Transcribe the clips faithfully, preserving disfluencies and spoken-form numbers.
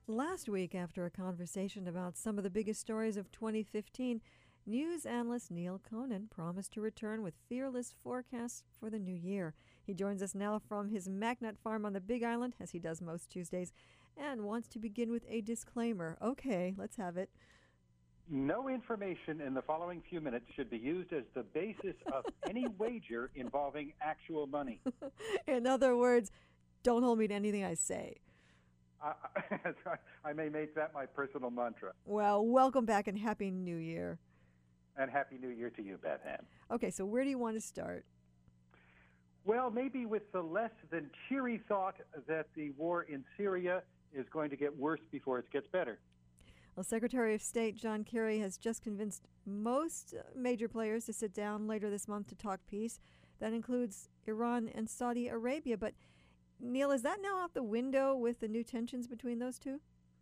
Last week, after a conversation about some of the biggest stories of twenty fifteen, news analyst Neil Conan promised to return with fearless forecasts for the new year. He joins us now from his MacNut farm on the Big Island, as he does most Tuesdays, and wants to begin with a disclaimer. Okay, let's have it. No information in the following few minutes should be used as the basis of any wager involving actual money. In other words, don't hold me to anything I say. Uh, I may make that my personal mantra. Well, welcome back and Happy New Year. And Happy New Year to you, Beth Ann. Okay, so where do you want to start? Well, maybe with the less than cheery thought that the war in Syria is going to get worse before it gets better. Well, Secretary of State John Kerry has just convinced most major players to sit down later this month to talk peace. That includes Iran and Saudi Arabia. But, Neil, is that now out the window with the new tensions between those two?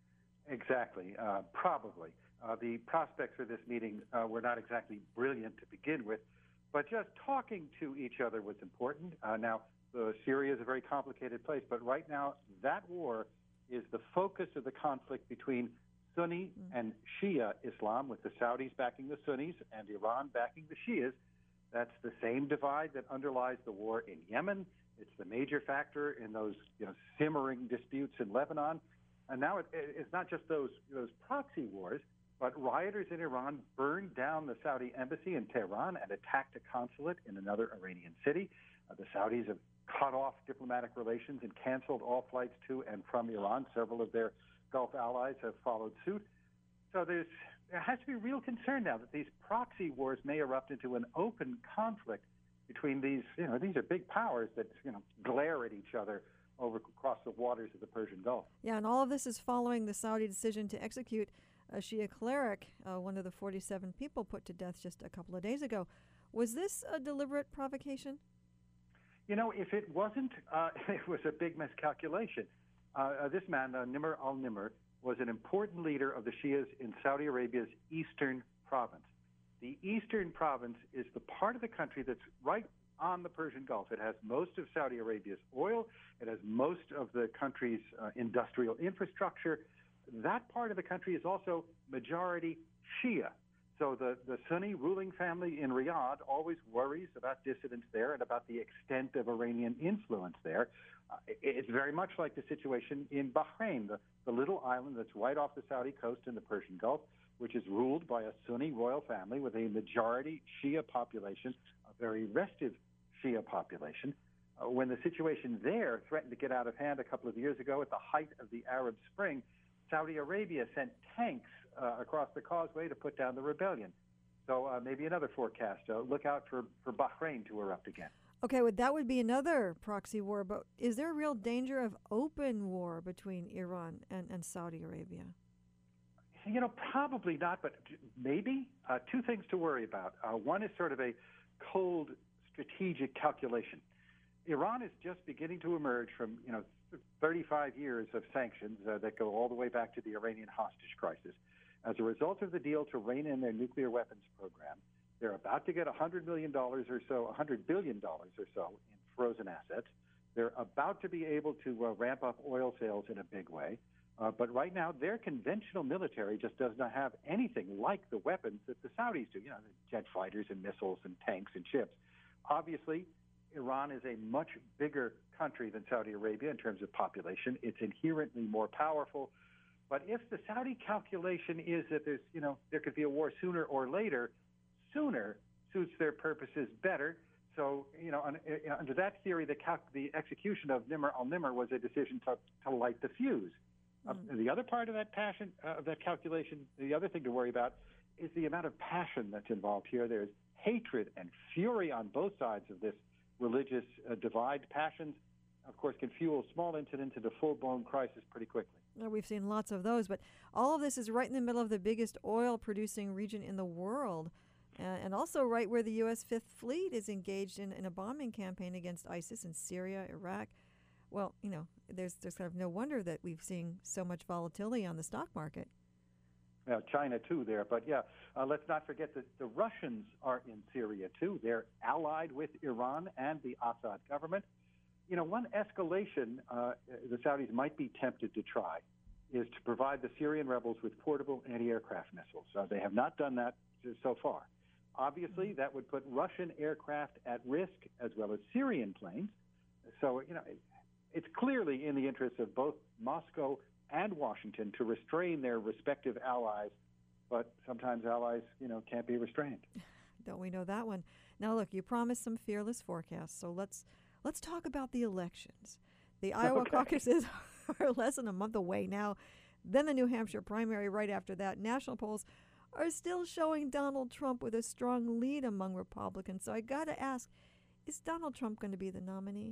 Exactly, uh, probably. Uh, the prospects for this meeting uh, were not exactly brilliant to begin with, but just talking to each other was important. Uh, now, uh, Syria is a very complicated place, but right now that war is the focus of the conflict between Sunni mm. and Shia Islam, with the Saudis backing the Sunnis and Iran backing the Shias. That's the same divide that underlies the war in Yemen. It's the major factor in those you know, simmering disputes in Lebanon. And now it, it's not just those, those proxy wars, but rioters in Iran burned down the Saudi embassy in Tehran and attacked a consulate in another Iranian city. Uh, the Saudis have cut off diplomatic relations and canceled all flights to and from Iran. Several of their Gulf allies have followed suit. So there's, there has to be real concern now that these proxy wars may erupt into an open conflict between these, you know, these are big powers that, you know, glare at each other over across the waters of the Persian Gulf. Yeah, and all of this is following the Saudi decision to execute a Shia cleric, uh, one of the forty-seven people put to death just a couple of days ago. Was this a deliberate provocation? You know, if it wasn't, uh, it was a big miscalculation. Uh, uh, this man, uh, Nimr al-Nimr, was an important leader of the Shias in Saudi Arabia's eastern province. The eastern province is the part of the country that's right on the Persian Gulf. It has most of Saudi Arabia's oil. It has most of the country's uh, industrial infrastructure. That part of the country is also majority Shia. So the, the Sunni ruling family in Riyadh always worries about dissidents there and about the extent of Iranian influence there. Uh, it's very much like the situation in Bahrain, the, the little island that's right off the Saudi coast in the Persian Gulf, which is ruled by a Sunni royal family with a majority Shia population, a very restive Shia population. Uh, when the situation there threatened to get out of hand a couple of years ago at the height of the Arab Spring, Saudi Arabia sent tanks uh, across the causeway to put down the rebellion. So uh, maybe another forecast. Uh, look out for, for Bahrain to erupt again. Okay, well, that would be another proxy war, but is there a real danger of open war between Iran and, and Saudi Arabia? You know, probably not, but maybe. Uh, two things to worry about. Uh, one is sort of a cold strategic calculation. Iran is just beginning to emerge from, you know, thirty-five years of sanctions uh, that go all the way back to the Iranian hostage crisis. As a result of the deal to rein in their nuclear weapons program, they're about to get one hundred million dollars or so, one hundred billion dollars or so in frozen assets. They're about to be able to uh, ramp up oil sales in a big way. Uh, but right now, their conventional military just does not have anything like the weapons that the Saudis do, you know, the jet fighters and missiles and tanks and ships. Obviously, Iran is a much bigger country than Saudi Arabia in terms of population. It's inherently more powerful. But if the Saudi calculation is that there's, you know, there could be a war sooner or later, sooner suits their purposes better. So, you know, un, uh, under that theory, the, cal- the execution of Nimr al-Nimr was a decision to, to light the fuse. Uh, the other part of that passion, uh, of that calculation, the other thing to worry about is the amount of passion that's involved here. There's hatred and fury on both sides of this religious uh, divide. Passions, of course, can fuel small incidents into full-blown crisis pretty quickly. Well, we've seen lots of those, but all of this is right in the middle of the biggest oil-producing region in the world, uh, and also right where the U S Fifth Fleet is engaged in, in a bombing campaign against ISIS in Syria, Iraq. Well, you know, there's there's kind of no wonder that we've seen so much volatility on the stock market. Yeah, China too there. But yeah, uh, let's not forget that the Russians are in Syria too. They're allied with Iran and the Assad government. You know, one escalation uh, the Saudis might be tempted to try is to provide the Syrian rebels with portable anti-aircraft missiles. Uh, they have not done that so far. Obviously, that would put Russian aircraft at risk as well as Syrian planes. So, you know, it, it's clearly in the interest of both Moscow and Washington to restrain their respective allies, but sometimes allies, you know, can't be restrained. Don't we know that one? Now, look, you promised some fearless forecasts, so let's let's talk about the elections. The Iowa Okay. caucuses are less than a month away now. Then the New Hampshire primary right after that. National polls are still showing Donald Trump with a strong lead among Republicans. So I got to ask, is Donald Trump going to be the nominee?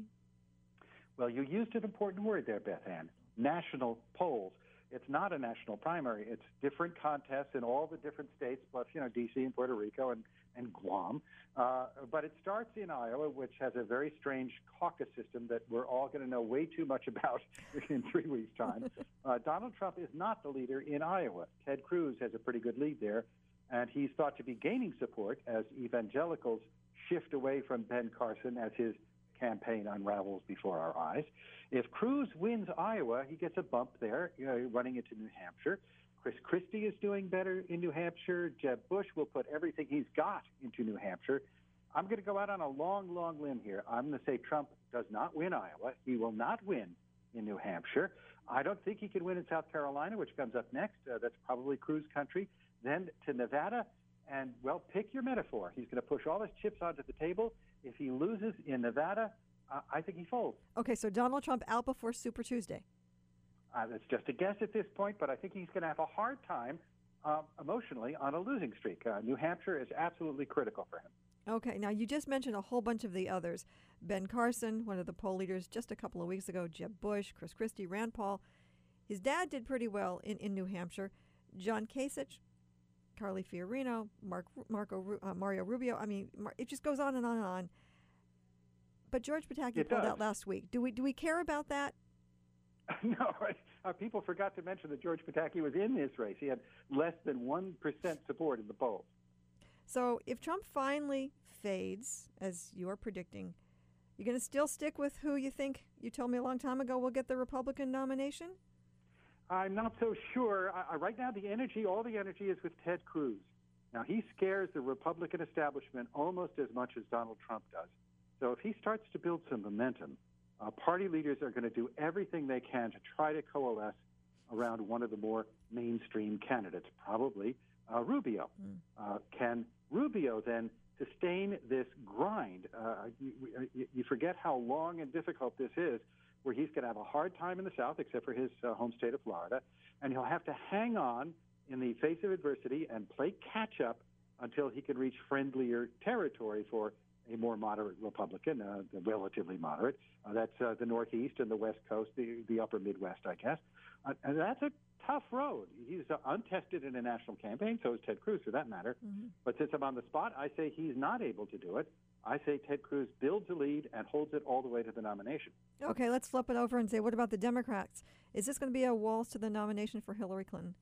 Well, you used an important word there, Beth Ann, national polls. It's not a national primary. It's different contests in all the different states, plus, you know, D C and Puerto Rico and, and Guam. Uh, but it starts in Iowa, which has a very strange caucus system that we're all going to know way too much about in three weeks' time. Uh, Donald Trump is not the leader in Iowa. Ted Cruz has a pretty good lead there, and he's thought to be gaining support as evangelicals shift away from Ben Carson as his campaign unravels before our eyes. If Cruz wins Iowa, he gets a bump there, you know, running into New Hampshire. Chris Christie is doing better in New Hampshire. Jeb Bush will put everything he's got into New Hampshire. I'm going to go out on a long, long limb here. I'm going to say Trump does not win Iowa. He will not win in New Hampshire. I don't think he can win in South Carolina, which comes up next. Uh, that's probably Cruz country. Then to Nevada, and, well, pick your metaphor. He's going to push all his chips onto the table. If he loses in Nevada, uh, I think he folds. Okay, so Donald Trump out before Super Tuesday. Uh, that's just a guess at this point, but I think he's going to have a hard time uh, emotionally on a losing streak. Uh, New Hampshire is absolutely critical for him. Okay, now you just mentioned a whole bunch of the others. Ben Carson, one of the poll leaders just a couple of weeks ago, Jeb Bush, Chris Christie, Rand Paul. His dad did pretty well in, in New Hampshire. John Kasich, Carly Fiorina, Mark, Marco, uh, Mario Rubio. I mean, Mar- it just goes on and on and on. But George Pataki It pulled does. out last week. Do we do we care about that? No, uh, people forgot to mention that George Pataki was in this race. He had less than one percent support in the polls. So if Trump finally fades, as you are predicting, you're going to still stick with who you think, you told me a long time ago, will get the Republican nomination? I'm not so sure. I, I, right now, the energy, all the energy is with Ted Cruz. Now, he scares the Republican establishment almost as much as Donald Trump does. So if he starts to build some momentum, uh, party leaders are going to do everything they can to try to coalesce around one of the more mainstream candidates, probably uh, Rubio. Mm. Uh, can Rubio then sustain this grind? Uh, you, you forget how long and difficult this is, where he's going to have a hard time in the South, except for his uh, home state of Florida, and he'll have to hang on in the face of adversity and play catch-up until he can reach friendlier territory for a more moderate Republican, uh, relatively moderate. Uh, that's uh, the Northeast and the West Coast, the, the upper Midwest, I guess. Uh, and that's a tough road. He's uh, untested in a national campaign, so is Ted Cruz, for that matter. Mm-hmm. But since I'm on the spot, I say he's not able to do it. I say Ted Cruz builds a lead and holds it all the way to the nomination. Okay, let's flip it over and say, what about the Democrats? Is this going to be a waltz to the nomination for Hillary Clinton?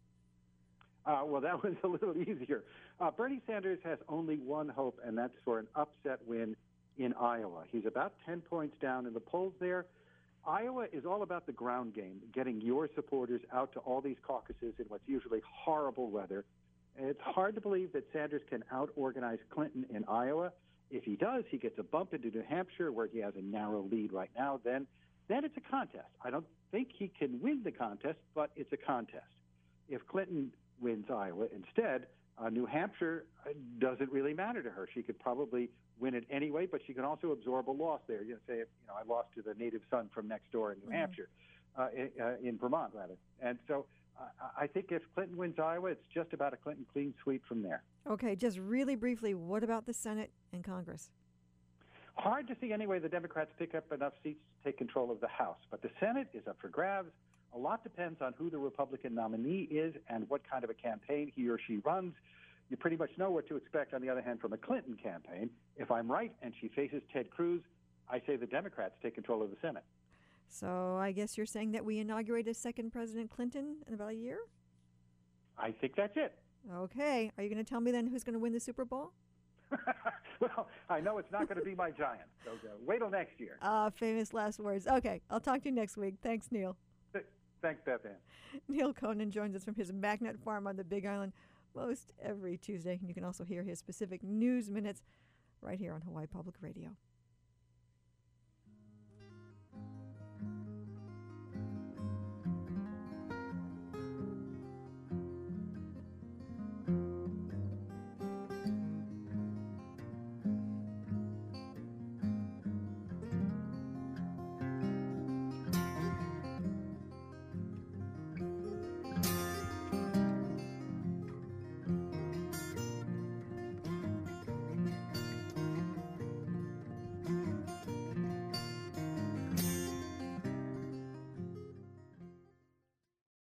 Uh, well, that was a little easier. Uh, Bernie Sanders has only one hope, and that's for an upset win in Iowa. He's about ten points down in the polls there. Iowa is all about the ground game, getting your supporters out to all these caucuses in what's usually horrible weather. It's hard to believe that Sanders can out-organize Clinton in Iowa. If he does, he gets a bump into New Hampshire, where he has a narrow lead right now. Then, then it's a contest. I don't think he can win the contest, but it's a contest. If Clinton wins Iowa instead, uh, New Hampshire doesn't really matter to her. She could probably win it anyway, but she can also absorb a loss there. You know, say, if, you know, I lost to the native son from next door in New mm-hmm. Hampshire, uh, in, uh, in Vermont, rather. And so uh, I think if Clinton wins Iowa, it's just about a Clinton clean sweep from there. Okay, just really briefly, what about the Senate and Congress? Hard to see any way the Democrats pick up enough seats to take control of the House, but the Senate is up for grabs. A lot depends on who the Republican nominee is and what kind of a campaign he or she runs. You pretty much know what to expect, on the other hand, from a Clinton campaign. If I'm right and she faces Ted Cruz, I say the Democrats take control of the Senate. So I guess you're saying that we inaugurate a second President Clinton in about a year? I think that's it. Okay. Are you going to tell me then who's going to win the Super Bowl? Well, I know it's not going to be my Giants, so uh, wait till next year. Ah, uh, famous last words. Okay, I'll talk to you next week. Thanks, Neil. Thanks, Beth Ann. Neil Conan joins us from his Magnet Farm on the Big Island most every Tuesday. And you can also hear his specific news minutes right here on Hawaii Public Radio.